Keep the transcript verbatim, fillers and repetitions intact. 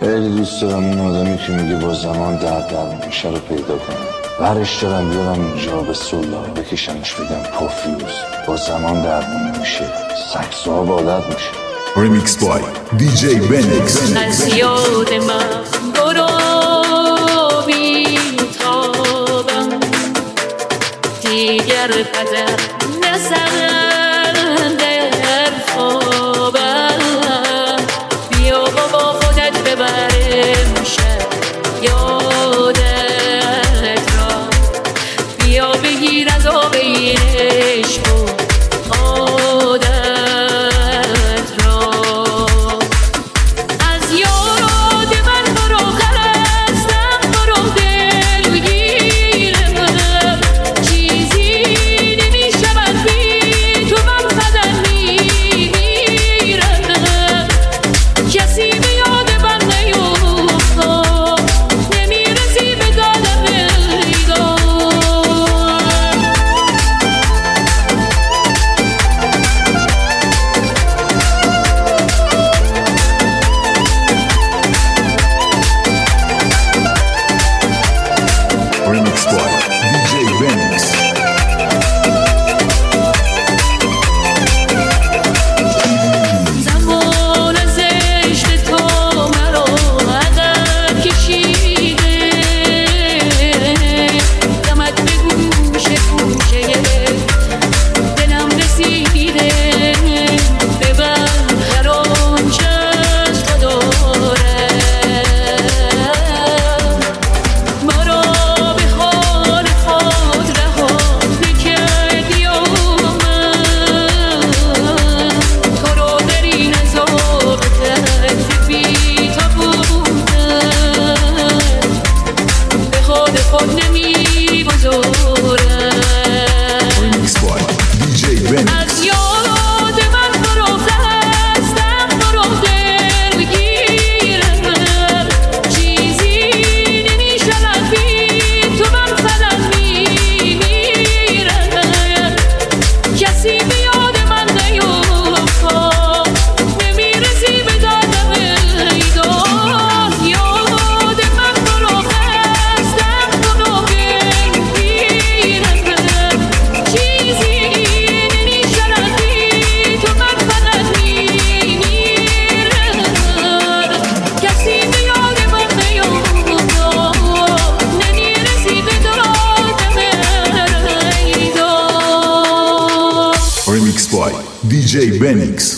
خیلی دوست دارم اون آدمی که میگه با زمان درد درمون میشه رو پیدا کنم. برش دارم بیارم اینجا به سلطان بکشمش بگم پوفیوز با زمان درمون نمیشه، سکس ها عادت میشه. Remix by دی جی بنکس. از یاد من برو بیتابم، دیگر قدر نزن در خوابم. بیا با خودت ببرم شب یادت را، بیا بگیر از آب این عشق و عادت را. از یاد من برو خستم، برو دلگیرم، چیزی نمیشود بی تو من بدن میمیرم. کسی به یاد من نیفتاد، نمیرسی به دادم ایدان. Remix by دی جی بنکس. زمان از عشق تو مرا عقب کشیده، دمت به گوشه گوشه دلم رسیده. ببر هر آنچه از تو دارم، مرا به حال خود رها نکردی و من تو رو در این عذاب تحت بی تو بودم، به خود خود نمی‌گذارم. Remix by دی جی بنکس. از یاد من برو خستم، برو دلگیرم، چیزی نمیشود بی تو من فقط میمیرم. کسی به یاد من نیفتاد، نمیرسی به دادم ایدان. یاد من برو خستم، برو دلگیرم، چیزی نمیشود بی تو من فقط میمیرم. کسی به یاد من نیفتاد، نمیرسی به دادم ایدان. Remix by دی جی بنکس.